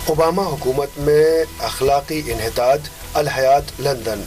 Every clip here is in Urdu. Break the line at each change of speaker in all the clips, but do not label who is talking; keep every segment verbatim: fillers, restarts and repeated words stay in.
اوباما حکومت میں اخلاقی انحطاط، الحیات لندن۔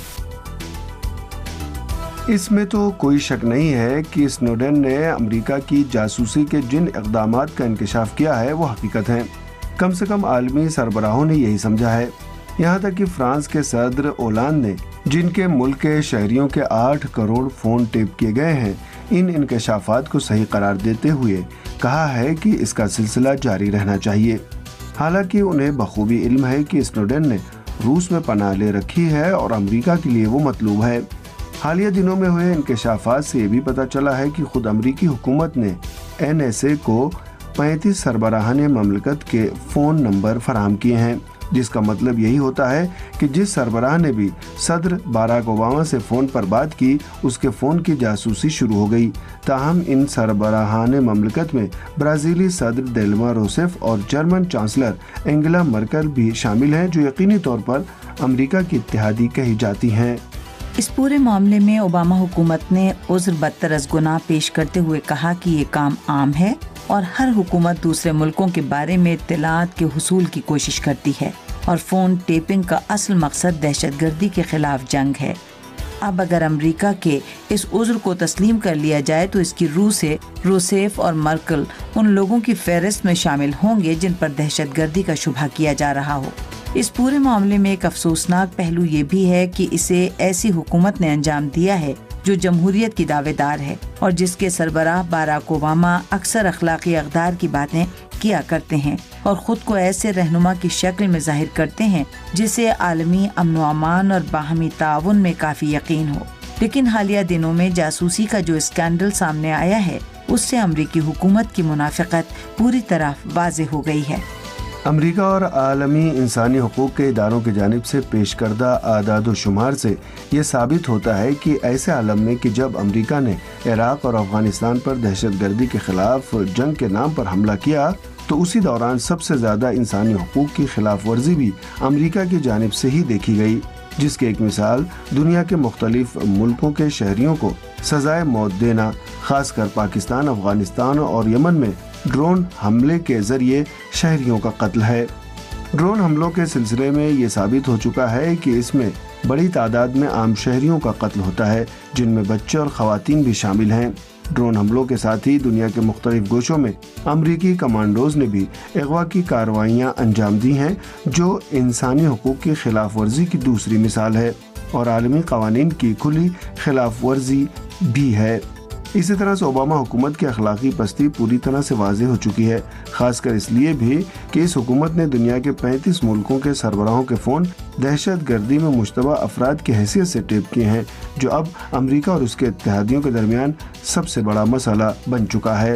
اس میں تو کوئی شک نہیں ہے کہ سنوڈن نے امریکہ کی جاسوسی کے جن اقدامات کا انکشاف کیا ہے وہ حقیقت ہیں۔ کم سے کم عالمی سربراہوں نے یہی سمجھا ہے، یہاں تک کہ فرانس کے صدر اولاند نے، جن کے ملک کے شہریوں کے آٹھ کروڑ فون ٹیپ کیے گئے ہیں، ان انکشافات کو صحیح قرار دیتے ہوئے کہا ہے کہ اس کا سلسلہ جاری رہنا چاہیے۔ حالانکہ انہیں بخوبی علم ہے کہ سنوڈن نے روس میں پناہ لے رکھی ہے اور امریکہ کے لیے وہ مطلوب ہے۔ حالیہ دنوں میں ہوئے انکشافات سے یہ بھی پتہ چلا ہے کہ خود امریکی حکومت نے این ایس اے کو پینتیس سربراہان مملکت کے فون نمبر فراہم کیے ہیں، جس کا مطلب یہی ہوتا ہے کہ جس سربراہ نے بھی صدر باراک اوباما سے فون پر بات کی، اس کے فون کی جاسوسی شروع ہو گئی۔ تاہم ان سربراہان مملکت میں برازیلی صدر دیلما روسیف اور جرمن چانسلر انگیلا مرکل بھی شامل ہیں، جو یقینی طور پر امریکہ کی اتحادی کہی جاتی ہیں۔
اس پورے معاملے میں اوباما حکومت نے عذر بدتر از گناہ پیش کرتے ہوئے کہا کہ یہ کام عام ہے اور ہر حکومت دوسرے ملکوں کے بارے میں اطلاعات کے حصول کی کوشش کرتی ہے، اور فون ٹیپنگ کا اصل مقصد دہشت گردی کے خلاف جنگ ہے۔ اب اگر امریکہ کے اس عذر کو تسلیم کر لیا جائے تو اس کی روح سے روسیف اور مرکل ان لوگوں کی فہرست میں شامل ہوں گے جن پر دہشت گردی کا شبہ کیا جا رہا ہو۔ اس پورے معاملے میں ایک افسوسناک پہلو یہ بھی ہے کہ اسے ایسی حکومت نے انجام دیا ہے جو جمہوریت کی دعوے دار ہے اور جس کے سربراہ باراک اوباما اکثر اخلاقی اقدار کی باتیں کیا کرتے ہیں اور خود کو ایسے رہنما کی شکل میں ظاہر کرتے ہیں جسے عالمی امن و امان اور باہمی تعاون میں کافی یقین ہو۔ لیکن حالیہ دنوں میں جاسوسی کا جو اسکینڈل سامنے آیا ہے، اس سے امریکی حکومت کی منافقت پوری طرح واضح ہو گئی ہے۔
امریکہ اور عالمی انسانی حقوق کے اداروں کی جانب سے پیش کردہ اعداد و شمار سے یہ ثابت ہوتا ہے کہ ایسے عالم میں کہ جب امریکہ نے عراق اور افغانستان پر دہشت گردی کے خلاف جنگ کے نام پر حملہ کیا، تو اسی دوران سب سے زیادہ انسانی حقوق کی خلاف ورزی بھی امریکہ کی جانب سے ہی دیکھی گئی، جس کی ایک مثال دنیا کے مختلف ملکوں کے شہریوں کو سزائے موت دینا، خاص کر پاکستان، افغانستان اور یمن میں ڈرون حملے کے ذریعے شہریوں کا قتل ہے۔ ڈرون حملوں کے سلسلے میں یہ ثابت ہو چکا ہے کہ اس میں بڑی تعداد میں عام شہریوں کا قتل ہوتا ہے، جن میں بچے اور خواتین بھی شامل ہیں۔ ڈرون حملوں کے ساتھ ہی دنیا کے مختلف گوشوں میں امریکی کمانڈوز نے بھی اغوا کی کارروائیاں انجام دی ہیں، جو انسانی حقوق کی خلاف ورزی کی دوسری مثال ہے اور عالمی قوانین کی کھلی خلاف ورزی بھی ہے۔ اسی طرح سے اوباما حکومت کی اخلاقی پستی پوری طرح سے واضح ہو چکی ہے، خاص کر اس لیے بھی کہ اس حکومت نے دنیا کے پینتیس ملکوں کے سربراہوں کے فون دہشت گردی میں مشتبہ افراد کی حیثیت سے ٹیپ کیے ہیں، جو اب امریکہ اور اس کے اتحادیوں کے درمیان سب سے بڑا مسئلہ بن چکا ہے۔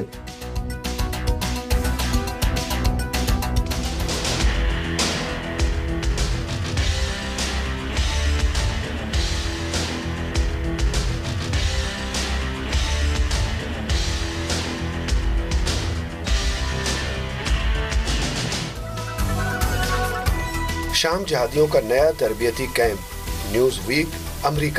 شام جہادیوں کا نیا تربیتی کیمپ، نیوز ویک امریکہ۔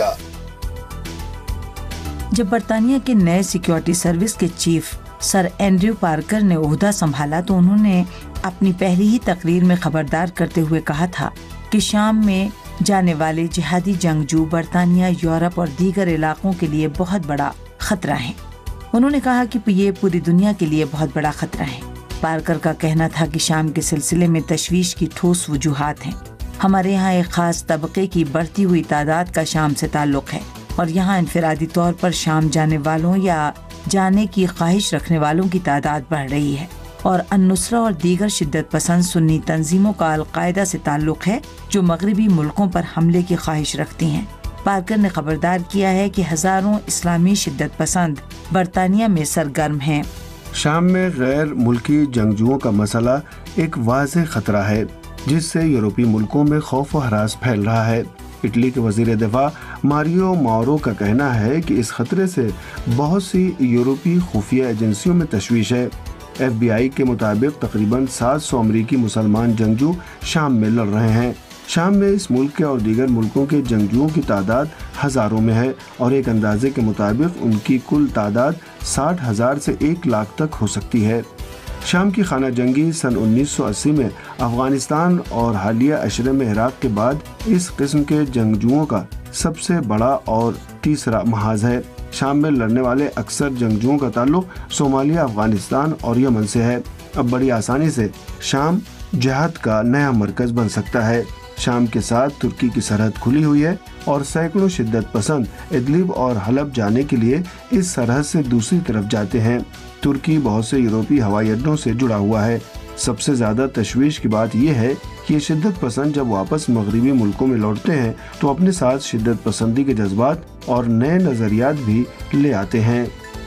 جب برطانیہ کے نئے سیکیورٹی سروس کے چیف سر اینڈریو پارکر نے عہدہ سنبھالا تو انہوں نے اپنی پہلی ہی تقریر میں خبردار کرتے ہوئے کہا تھا کہ شام میں جانے والے جہادی جنگجو برطانیہ، یورپ اور دیگر علاقوں کے لیے بہت بڑا خطرہ ہیں۔ انہوں نے کہا کہ یہ پوری دنیا کے لیے بہت بڑا خطرہ ہے۔ پارکر کا کہنا تھا کہ شام کے سلسلے میں تشویش کی ٹھوس وجوہات ہیں۔ ہمارے یہاں ایک خاص طبقے کی بڑھتی ہوئی تعداد کا شام سے تعلق ہے اور یہاں انفرادی طور پر شام جانے والوں یا جانے کی خواہش رکھنے والوں کی تعداد بڑھ رہی ہے، اور النصرہ اور دیگر شدت پسند سنی تنظیموں کا القاعدہ سے تعلق ہے جو مغربی ملکوں پر حملے کی خواہش رکھتی ہیں۔ پارکر نے خبردار کیا ہے کہ ہزاروں اسلامی شدت پسند برطانیہ میں سرگرم ہیں۔
شام میں غیر ملکی جنگجوؤں کا مسئلہ ایک واضح خطرہ ہے جس سے یورپی ملکوں میں خوف و ہراس پھیل رہا ہے۔ اٹلی کے وزیر دفاع ماریو ماورو کا کہنا ہے کہ اس خطرے سے بہت سی یورپی خفیہ ایجنسیوں میں تشویش ہے۔ ایف بی آئی کے مطابق تقریباً سات سو امریکی مسلمان جنگجو شام میں لڑ رہے ہیں۔ شام میں اس ملک کے اور دیگر ملکوں کے جنگجوؤں کی تعداد ہزاروں میں ہے اور ایک اندازے کے مطابق ان کی کل تعداد ساٹھ ہزار سے ایک لاکھ تک ہو سکتی ہے۔ شام کی خانہ جنگی سن انیس سو اسی میں افغانستان اور حالیہ عشرے میں عراق کے بعد اس قسم کے جنگجوؤں کا سب سے بڑا اور تیسرا محاذ ہے۔ شام میں لڑنے والے اکثر جنگجوؤں کا تعلق صومالیہ، افغانستان اور یمن سے ہے۔ اب بڑی آسانی سے شام جہاد کا نیا مرکز بن سکتا ہے۔ شام کے ساتھ ترکی کی سرحد کھلی ہوئی ہے اور سینکڑوں شدت پسند ادلب اور حلب جانے کے لیے اس سرحد سے دوسری طرف جاتے ہیں۔ ترکی بہت سے یورپی ہوائی اڈوں سے جڑا ہوا ہے۔ سب سے زیادہ تشویش کی بات یہ ہے کہ یہ شدت پسند جب واپس مغربی ملکوں میں لوٹتے ہیں تو اپنے ساتھ شدت پسندی کے جذبات اور نئے نظریات بھی لے آتے ہیں۔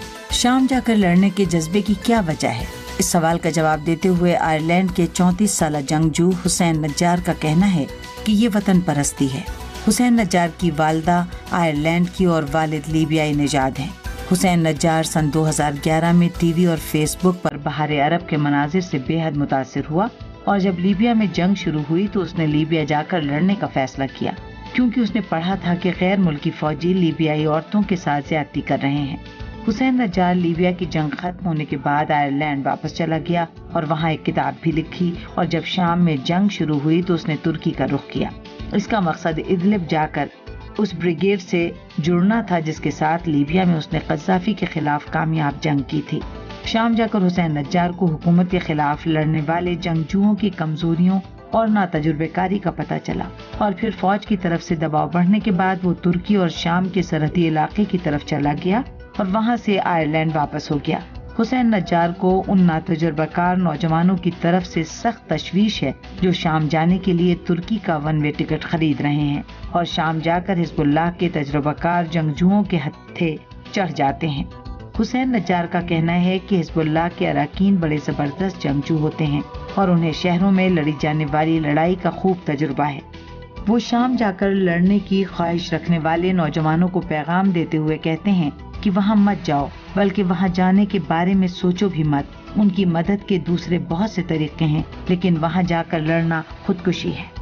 شام جا کر لڑنے کے جذبے کی کیا وجہ ہے؟ اس سوال کا جواب دیتے ہوئے آئرلینڈ کے چونتیس سالہ جنگجو حسین نجار کا کہنا ہے کہ یہ وطن پرستی ہے۔ حسین نجار کی والدہ آئرلینڈ کی اور والد لیبیائی نژاد ہیں۔ حسین نجار سن دو ہزار گیارہ میں ٹی وی اور فیس بک پر بہار عرب کے مناظر سے بے حد متاثر ہوا اور جب لیبیا میں جنگ شروع ہوئی تو اس نے لیبیا جا کر لڑنے کا فیصلہ کیا، کیونکہ اس نے پڑھا تھا کہ غیر ملکی فوجی لیبیائی عورتوں کے ساتھ زیادتی کر رہے ہیں۔ حسین نجار لیبیا کی جنگ ختم ہونے کے بعد آئرلینڈ واپس چلا گیا اور وہاں ایک کتاب بھی لکھی، اور جب شام میں جنگ شروع ہوئی تو اس نے ترکی کا رخ کیا۔ اس کا مقصد ادلب جا کر اس بریگیڈ سے جڑنا تھا جس کے ساتھ لیبیا میں اس نے قذافی کے خلاف کامیاب جنگ کی تھی۔ شام جا کر حسین نجار کو حکومت کے خلاف لڑنے والے جنگجوؤں کی کمزوریوں اور ناتجربے کاری کا پتہ چلا، اور پھر فوج کی طرف سے دباؤ بڑھنے کے بعد وہ ترکی اور شام کے سرحدی علاقے کی طرف چلا گیا اور وہاں سے آئرلینڈ واپس ہو گیا۔ حسین نجار کو ان ناتجربہ کار نوجوانوں کی طرف سے سخت تشویش ہے جو شام جانے کے لیے ترکی کا ون وے ٹکٹ خرید رہے ہیں اور شام جا کر حزب اللہ کے تجربہ کار جنگجوؤں کے ہتھے چڑھ جاتے ہیں۔ حسین نجار کا کہنا ہے کہ حزب اللہ کے اراکین بڑے زبردست جنگجو ہوتے ہیں اور انہیں شہروں میں لڑی جانے والی لڑائی کا خوب تجربہ ہے۔ وہ شام جا کر لڑنے کی خواہش رکھنے والے نوجوانوں کو پیغام دیتے ہوئے کہتے ہیں کہ وہاں مت جاؤ، بلکہ وہاں جانے کے بارے میں سوچو بھی مت۔ ان کی مدد کے دوسرے بہت سے طریقے ہیں، لیکن وہاں جا کر لڑنا خودکشی ہے۔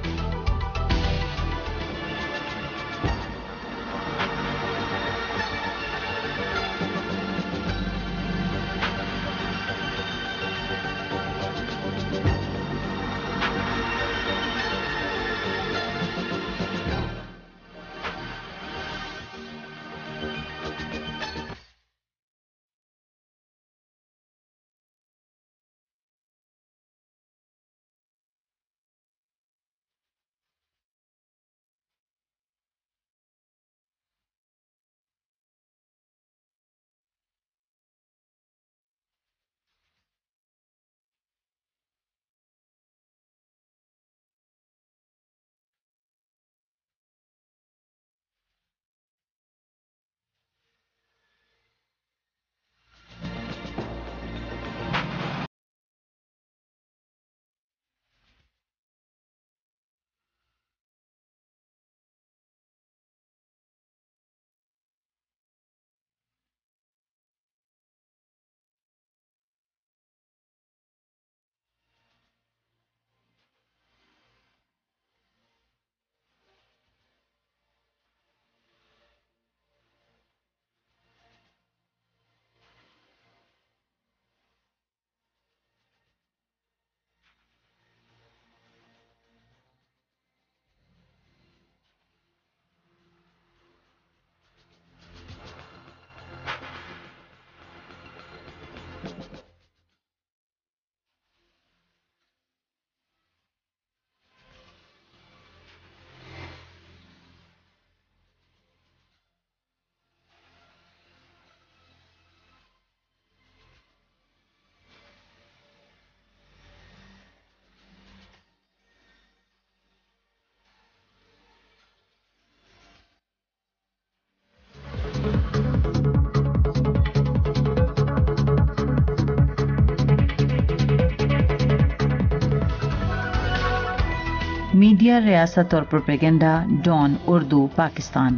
میڈیا، ریاست اور پروپیگنڈا، ڈان اردو، پاکستان۔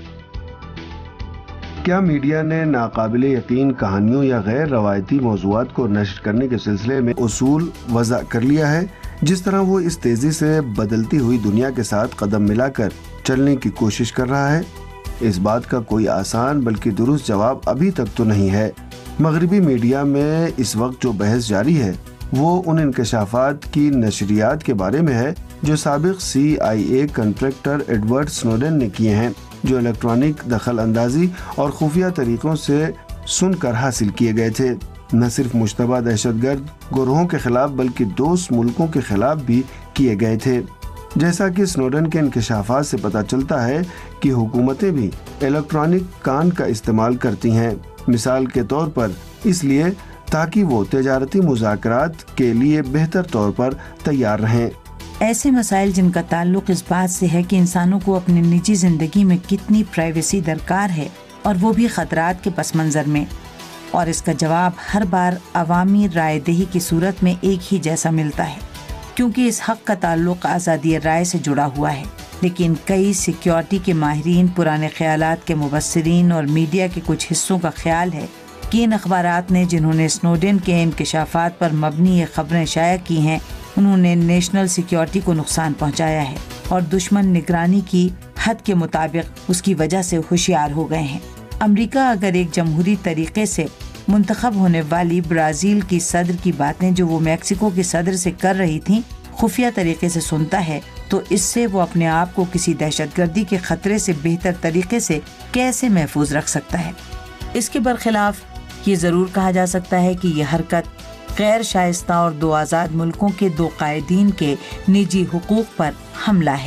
کیا میڈیا نے ناقابل یقین کہانیوں یا غیر روایتی موضوعات کو نشر کرنے کے سلسلے میں اصول وضع کر لیا ہے؟ جس طرح وہ اس تیزی سے بدلتی ہوئی دنیا کے ساتھ قدم ملا کر چلنے کی کوشش کر رہا ہے؟ اس بات کا کوئی آسان بلکہ درست جواب ابھی تک تو نہیں ہے۔ مغربی میڈیا میں اس وقت جو بحث جاری ہے وہ ان انکشافات کی نشریات کے بارے میں ہے جو سابق C I A contractor Edward Snowden نے کیے ہیں، جو الیکٹرانک دخل اندازی اور خفیہ طریقوں سے سن کر حاصل کیے گئے تھے، نہ صرف مشتبہ دہشت گرد گروہوں کے خلاف بلکہ دوست ملکوں کے خلاف بھی کیے گئے تھے۔ جیسا کہ سنوڈن کے انکشافات سے پتہ چلتا ہے کہ حکومتیں بھی الیکٹرانک کان کا استعمال کرتی ہیں، مثال کے طور پر اس لیے تاکہ وہ تجارتی مذاکرات کے لیے بہتر طور پر تیار رہیں۔
ایسے مسائل جن کا تعلق اس بات سے ہے کہ انسانوں کو اپنی نجی زندگی میں کتنی پرائیویسی درکار ہے اور وہ بھی خطرات کے پس منظر میں، اور اس کا جواب ہر بار عوامی رائے دہی کی صورت میں ایک ہی جیسا ملتا ہے، کیونکہ اس حق کا تعلق آزادی رائے سے جڑا ہوا ہے۔ لیکن کئی سیکیورٹی کے ماہرین، پرانے خیالات کے مبصرین اور میڈیا کے کچھ حصوں کا خیال ہے کہ ان اخبارات نے جنہوں نے سنوڈن کے انکشافات پر مبنی یہ خبریں شائع کی ہیں، انہوں نے نیشنل سیکیورٹی کو نقصان پہنچایا ہے اور دشمن نگرانی کی حد کے مطابق اس کی وجہ سے ہوشیار ہو گئے ہیں۔ امریکہ اگر ایک جمہوری طریقے سے منتخب ہونے والی برازیل کی صدر کی باتیں جو وہ میکسیکو کے صدر سے کر رہی تھیں خفیہ طریقے سے سنتا ہے، تو اس سے وہ اپنے آپ کو کسی دہشت گردی کے خطرے سے بہتر طریقے سے کیسے محفوظ رکھ سکتا ہے؟ اس کے برخلاف یہ ضرور کہا جا سکتا ہے کہ یہ حرکت غیر شائستہ اور دو آزاد ملکوں کے دو قائدین کے نجی حقوق پر حملہ ہے۔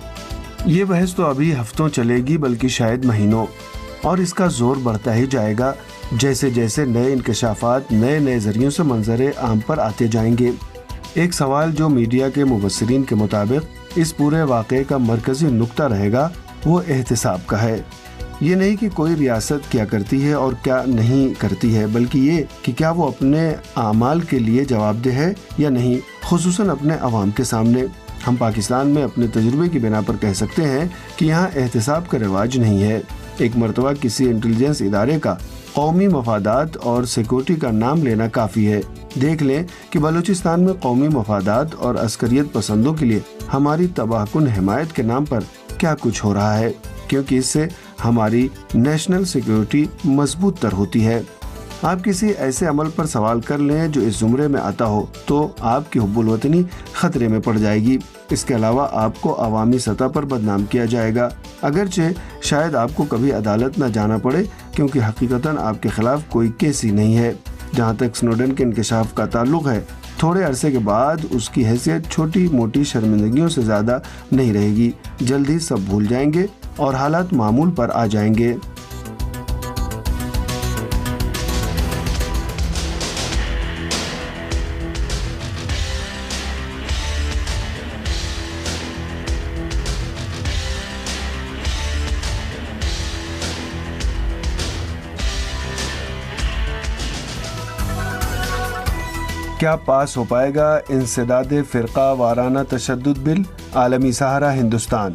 یہ بحث تو ابھی ہفتوں چلے گی بلکہ شاید مہینوں، اور اس کا زور بڑھتا ہی جائے گا جیسے جیسے نئے انکشافات نئے نئے ذریعوں سے منظر عام پر آتے جائیں گے۔ ایک سوال جو میڈیا کے مبصرین کے مطابق اس پورے واقعے کا مرکزی نقطہ رہے گا وہ احتساب کا ہے۔ یہ نہیں کہ کوئی ریاست کیا کرتی ہے اور کیا نہیں کرتی ہے، بلکہ یہ کہ کیا وہ اپنے اعمال کے لیے جواب دہ ہے یا نہیں، خصوصاً اپنے عوام کے سامنے۔ ہم پاکستان میں اپنے تجربے کی بنا پر کہہ سکتے ہیں کہ یہاں احتساب کا رواج نہیں ہے۔ ایک مرتبہ کسی انٹیلیجنس ادارے کا قومی مفادات اور سیکورٹی کا نام لینا کافی ہے۔ دیکھ لیں کہ بلوچستان میں قومی مفادات اور عسکریت پسندوں کے لیے ہماری تباہ کن حمایت کے نام پر کیا کچھ ہو رہا ہے، کیونکہ اس سے ہماری نیشنل سیکورٹی مضبوط تر ہوتی ہے۔ آپ کسی ایسے عمل پر سوال کر لیں جو اس زمرے میں آتا ہو تو آپ کی حب الوطنی خطرے میں پڑ جائے گی۔ اس کے علاوہ آپ کو عوامی سطح پر بدنام کیا جائے گا، اگرچہ شاید آپ کو کبھی عدالت نہ جانا پڑے کیونکہ حقیقتاً آپ کے خلاف کوئی کیس ہی نہیں ہے۔ جہاں تک سنوڈن کے انکشاف کا تعلق ہے، تھوڑے عرصے کے بعد اس کی حیثیت چھوٹی موٹی شرمندگیوں سے زیادہ نہیں رہے گی۔ جلد ہی سب بھول جائیں گے اور حالات معمول پر آ جائیں گے۔ کیا پاس ہو پائے گا انسداد فرقہ وارانہ تشدد بل؟ عالمی سہارا ہندوستان۔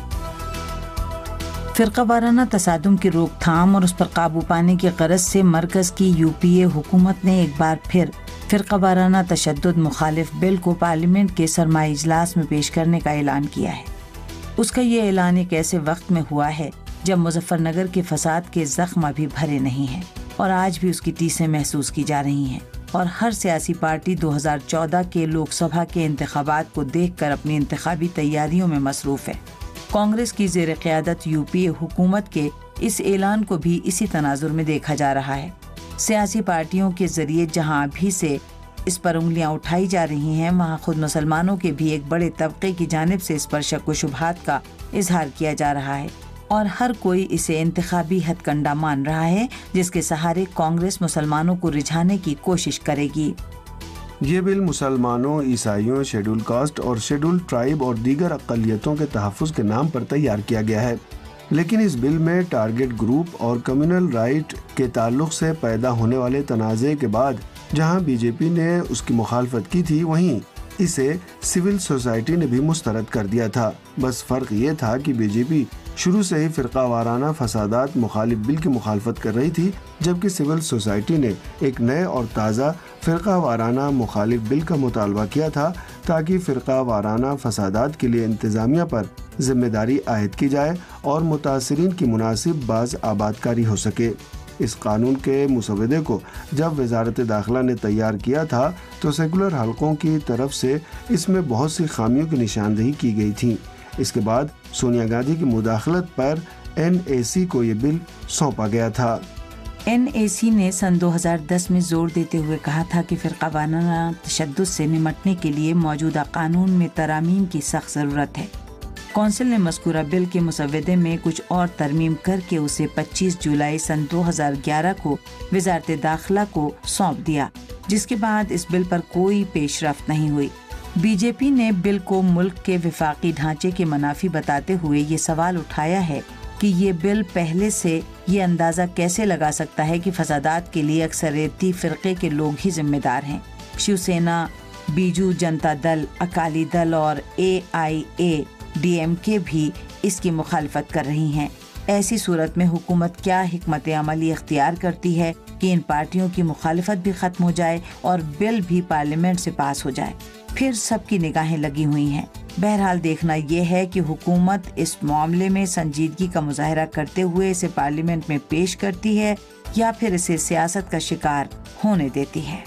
فرقہ وارانہ تصادم کی روک تھام اور اس پر قابو پانے کی غرض سے مرکز کی یو پی اے حکومت نے ایک بار پھر فرقہ وارانہ تشدد مخالف بل کو پارلیمنٹ کے سرمائی اجلاس میں پیش کرنے کا اعلان کیا ہے۔ اس کا یہ اعلان ایک ایسے وقت میں ہوا ہے جب مظفر نگر کے فساد کے زخم ابھی بھرے نہیں ہیں اور آج بھی اس کی ٹیسیں محسوس کی جا رہی ہیں، اور ہر سیاسی پارٹی دو ہزار چودہ کے لوک سبھا کے انتخابات کو دیکھ کر اپنی انتخابی تیاریوں میں مصروف ہے۔ کانگریس کی زیر قیادت یو پی اے حکومت کے اس اعلان کو بھی اسی تناظر میں دیکھا جا رہا ہے۔ سیاسی پارٹیوں کے ذریعے جہاں ابھی سے اس پر انگلیاں اٹھائی جا رہی ہیں، وہاں خود مسلمانوں کے بھی ایک بڑے طبقے کی جانب سے اس پر شک و شبہات کا اظہار کیا جا رہا ہے، اور ہر کوئی اسے انتخابی ہتھ کنڈا مان رہا ہے جس کے سہارے کانگریس مسلمانوں کو رجھانے کی کوشش کرے گی۔
یہ بل مسلمانوں، عیسائیوں، شیڈول کاسٹ اور شیڈول ٹرائب اور دیگر اقلیتوں کے تحفظ کے نام پر تیار کیا گیا ہے، لیکن اس بل میں ٹارگٹ گروپ اور کمیونل رائٹ کے تعلق سے پیدا ہونے والے تنازع کے بعد جہاں بی جے پی نے اس کی مخالفت کی تھی، وہیں اسے سول سوسائٹی نے بھی مسترد کر دیا تھا۔ بس فرق یہ تھا کہ بی جے پی شروع سے ہی فرقہ وارانہ فسادات مخالف بل کی مخالفت کر رہی تھی، جبکہ سول سوسائٹی نے ایک نئے اور تازہ فرقہ وارانہ مخالف بل کا مطالبہ کیا تھا تاکہ فرقہ وارانہ فسادات کے لیے انتظامیہ پر ذمہ داری عائد کی جائے اور متاثرین کی مناسب باز آباد کاری ہو سکے۔ اس قانون کے مسودے کو جب وزارت داخلہ نے تیار کیا تھا تو سیکولر حلقوں کی طرف سے اس میں بہت سی خامیوں کی نشاندہی کی گئی تھی۔ اس کے بعد سونیا گاندھی کی مداخلت پر این اے سی کو یہ بل سونپا گیا تھا۔
این اے سی نے سن دو ہزار دس میں زور دیتے ہوئے کہا تھا کہ فرقہ وارانہ تشدد سے نمٹنے کے لیے موجودہ قانون میں ترامیم کی سخت ضرورت ہے۔ کونسل نے مذکورہ بل کے مسودے میں کچھ اور ترمیم کر کے اسے پچیس جولائی سن دو ہزار گیارہ کو وزارت داخلہ کو سونپ دیا، جس کے بعد اس بل پر کوئی پیش رفت نہیں ہوئی۔ بی جے پی نے بل کو ملک کے وفاقی ڈھانچے کے منافی بتاتے ہوئے یہ سوال اٹھایا ہے کہ یہ بل پہلے سے یہ اندازہ کیسے لگا سکتا ہے کہ فسادات کے لیے اکثریتی فرقے کے لوگ ہی ذمہ دار ہیں۔ شیو سینا، بیجو جنتا دل، اکالی دل اور اے آئی اے ڈی ایم کے بھی اس کی مخالفت کر رہی ہیں۔ ایسی صورت میں حکومت کیا حکمت عملی اختیار کرتی ہے کہ ان پارٹیوں کی مخالفت بھی ختم ہو جائے اور بل بھی پارلیمنٹ سے پاس ہو جائے؟ پھر سب کی نگاہیں لگی ہوئی ہیں۔ بہرحال دیکھنا یہ ہے کہ حکومت اس معاملے میں سنجیدگی کا مظاہرہ کرتے ہوئے اسے پارلیمنٹ میں پیش کرتی ہے یا پھر اسے سیاست کا شکار ہونے دیتی ہے۔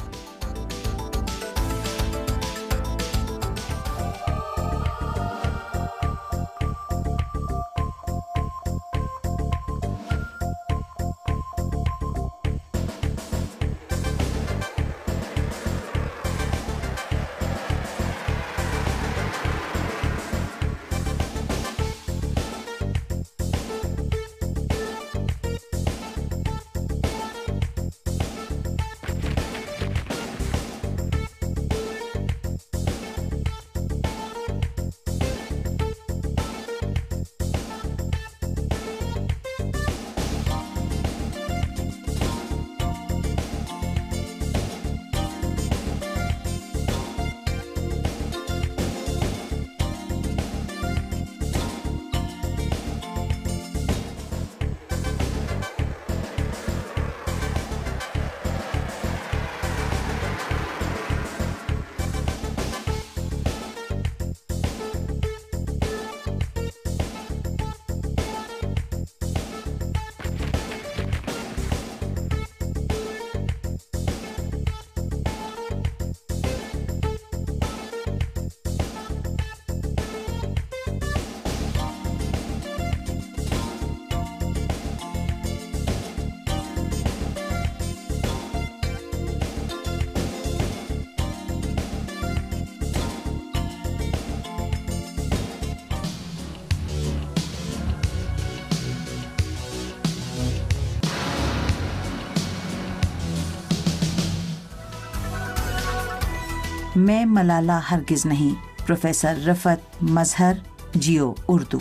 میں ملالہ ہرگز نہیں، پروفیسر رفعت مظہر، جیو اردو۔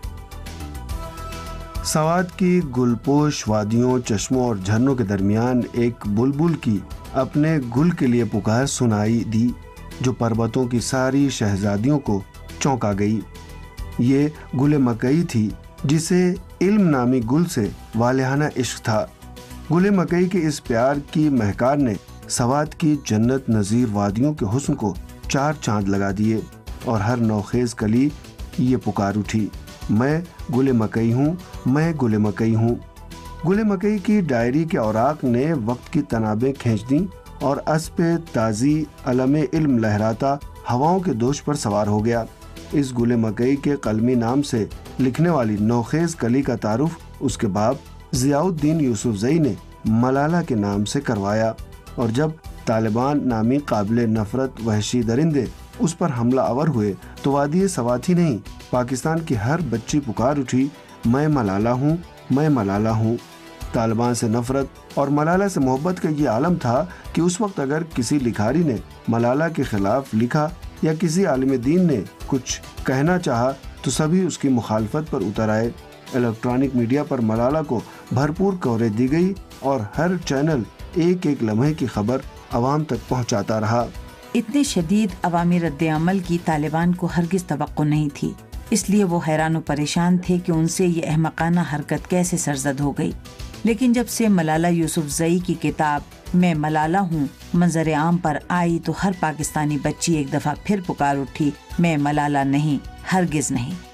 سوات کی گلپوش وادیوں، چشموں اور جھرنوں کے درمیان ایک بلبل کی اپنے گل کے لیے پکار سنائی دی جو پربتوں کی ساری شہزادیوں کو چونکا گئی۔ یہ گل مکئی تھی جسے علم نامی گل سے والہانہ عشق تھا۔ گل مکئی کے اس پیار کی مہکار نے سوات کی جنت نظیر وادیوں کے حسن کو چار چاند لگا دیے اور ہر نوخیز کلی یہ پکار اٹھی، میں گل مکئی ہوں، میں گل مکئی ہوں۔ گل مکئی کی ڈائری کے اوراق نے وقت کی تنابیں کھینچ دیں اور اسب تازی علم علم لہراتا ہواؤں کے دوش پر سوار ہو گیا۔ اس گل مکئی کے قلمی نام سے لکھنے والی نوخیز کلی کا تعارف اس کے باپ ضیاء الدین یوسف زئی نے ملالہ کے نام سے کروایا، اور جب طالبان نامی قابل نفرت وحشی درندے اس پر حملہ آور ہوئے تو وادی سوات ہی نہیں، پاکستان کی ہر بچی پکار اٹھی، میں ملالہ ہوں، میں ملالہ ہوں۔ طالبان سے نفرت اور ملالہ سے محبت کا یہ عالم تھا کہ اس وقت اگر کسی لکھاری نے ملالہ کے خلاف لکھا یا کسی عالم دین نے کچھ کہنا چاہا تو سبھی اس کی مخالفت پر اتر آئے۔ الیکٹرانک میڈیا پر ملالہ کو بھرپور کوریج دی گئی اور ہر چینل ایک ایک لمحے کی خبر عوام تک پہنچاتا رہا۔
اتنے شدید عوامی رد عمل کی طالبان کو ہرگز توقع نہیں تھی، اس لیے وہ حیران و پریشان تھے کہ ان سے یہ احمقانہ حرکت کیسے سرزد ہو گئی۔ لیکن جب سے ملالہ یوسف زئی کی کتاب میں ملالہ ہوں منظر عام پر آئی تو ہر پاکستانی بچی ایک دفعہ پھر پکار اٹھی، میں ملالہ نہیں، ہرگز نہیں۔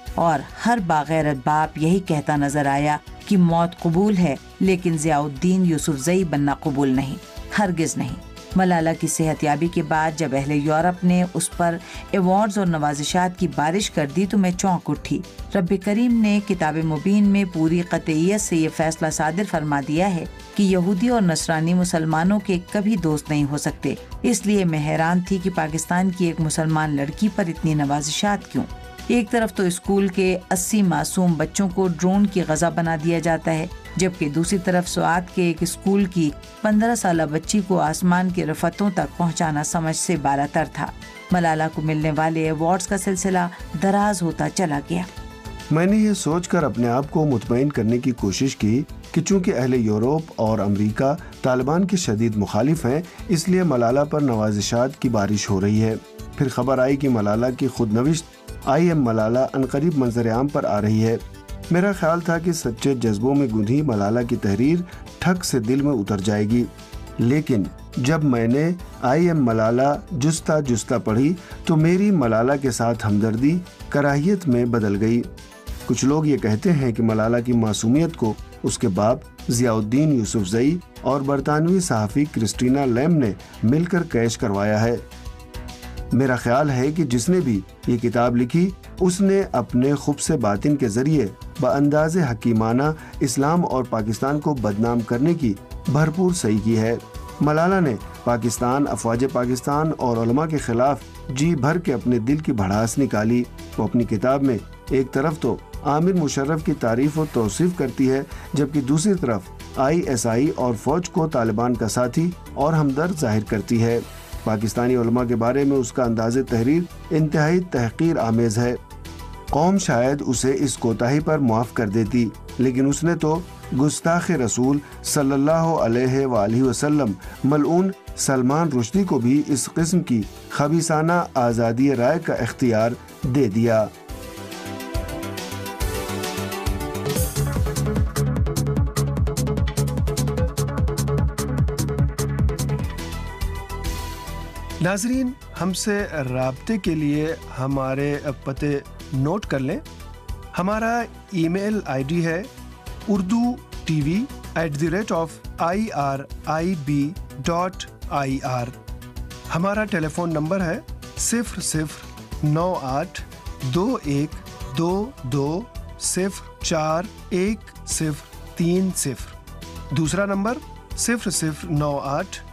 اور ہر باغیرت باپ یہی کہتا نظر آیا کہ موت قبول ہے لیکن ضیاء الدین یوسف زئی بننا قبول نہیں، ہرگز نہیں۔ ملالہ کی صحت یابی کے بعد جب اہل یورپ نے اس پر ایوارڈز اور نوازشات کی بارش کر دی تو میں چونک اٹھی۔ رب کریم نے کتاب مبین میں پوری قطعیت سے یہ فیصلہ صادر فرما دیا ہے کہ یہودی اور نصرانی مسلمانوں کے کبھی دوست نہیں ہو سکتے۔ اس لیے میں حیران تھی کہ پاکستان کی ایک مسلمان لڑکی پر اتنی نوازشات کیوں؟ ایک طرف تو اسکول کے اسی معصوم بچوں کو ڈرون کی غذا بنا دیا جاتا ہے، جبکہ دوسری طرف سوات کے ایک اسکول کی پندرہ سالہ بچی کو آسمان کے رفتوں تک پہنچانا سمجھ سے بالاتر تھا۔ ملالہ کو ملنے والے ایوارڈز کا سلسلہ دراز ہوتا چلا گیا۔
میں نے یہ سوچ کر اپنے آپ کو مطمئن کرنے کی کوشش کی کہ چونکہ اہل یورپ اور امریکہ طالبان کے شدید مخالف ہیں، اس لیے ملالہ پر نوازشات کی بارش ہو رہی ہے۔ پھر خبر آئی کہ ملالہ کی خود نوشت آئی ایم ملالہ عنقریب منظر عام پر آ رہی ہے۔ میرا خیال تھا کہ سچے جذبوں میں گندھی ملالہ کی تحریر ٹھک سے دل میں اتر جائے گی، لیکن جب میں نے آئی ایم ملالہ جستا جستا پڑھی تو میری ملالہ کے ساتھ ہمدردی کراہیت میں بدل گئی۔ کچھ لوگ یہ کہتے ہیں کہ ملالہ کی معصومیت کو اس کے باپ ضیاء الدین یوسف زئی اور برطانوی صحافی کرسٹینا لیم نے مل کر کیش کروایا ہے۔ میرا خیال ہے کہ جس نے بھی یہ کتاب لکھی اس نے اپنے خبث باطن کے ذریعے بانداز حکیمانہ اسلام اور پاکستان کو بدنام کرنے کی بھرپور صحیح کی ہے۔ ملالہ نے پاکستان، افواج پاکستان اور علماء کے خلاف جی بھر کے اپنے دل کی بھڑاس نکالی۔ وہ اپنی کتاب میں ایک طرف تو عامر مشرف کی تعریف و توصیف کرتی ہے، جبکہ دوسری طرف آئی ایس آئی اور فوج کو طالبان کا ساتھی اور ہمدرد ظاہر کرتی ہے۔ پاکستانی علماء کے بارے میں اس کا انداز تحریر انتہائی تحقیر آمیز ہے۔ قوم شاید اسے اس کوتاہی پر معاف کر دیتی، لیکن اس نے تو گستاخ رسول صلی اللہ علیہ وآلہ وسلم ملعون سلمان رشدی کو بھی اس قسم کی خبیثانہ آزادی رائے کا اختیار دے دیا۔
ناظرین، ہم سے رابطے کے لیے ہمارے پتے نوٹ کر لیں۔ ہمارا ای میل آئی ڈی ہے Urdu T V at the rate of I R I B dot I R. ہمارا ٹیلی فون نمبر ہے صفر صفر نو آٹھ دو ایک دو دو صفر چار ایک صفر تین صفر۔ دوسرا نمبر صفر صفر نو آٹھ